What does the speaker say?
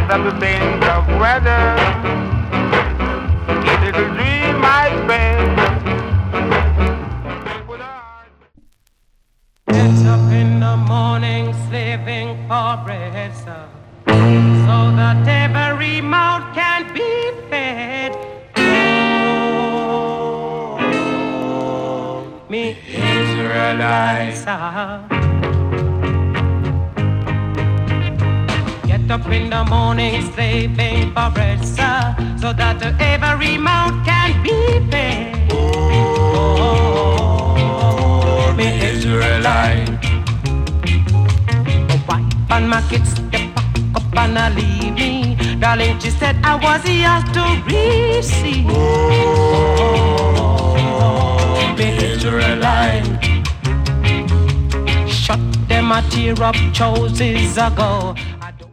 of the things of weather. A little dream I spend. Get up in the morning slaving for bread, sir, so that every mouth can be fed. Oh, me Israelites, get up in the morning slaving for bread, sir, so that every mouth can be fed. Oh, me Israelite. My wife and my kids, they pack up and I leave me. Darling, she said I was here to receive. Oh, me Israelite. Shut them a tear up choices ago.